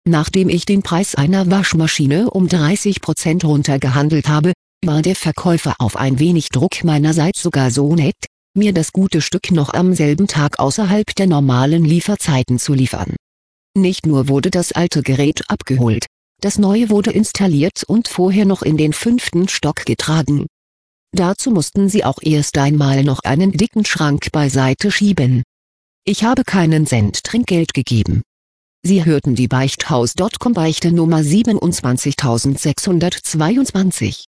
Nachdem ich den Preis einer Waschmaschine um 30% runtergehandelt habe, war der Verkäufer auf ein wenig Druck meinerseits sogar so nett, mir das gute Stück noch am selben Tag außerhalb der normalen Lieferzeiten zu liefern. Nicht nur wurde das alte Gerät abgeholt, das neue wurde installiert und vorher noch in den 5. Stock getragen. Dazu mussten sie auch erst einmal noch einen dicken Schrank beiseite schieben. Ich habe keinen Cent Trinkgeld gegeben. Sie hörten die Beichthaus.com Beichte Nummer 27622.